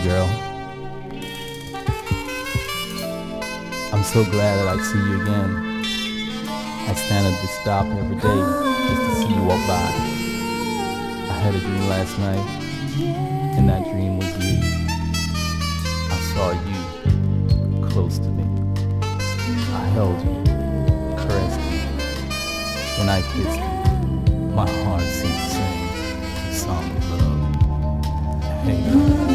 girl. I'm so glad that I see you again. I stand at the stop every day just to see you walk by. I had a dream last night, and that dream was you. I saw you close to me. I held you, caressed you. When I kissed you, my heart seemed to sing a song of love. Hey, girl.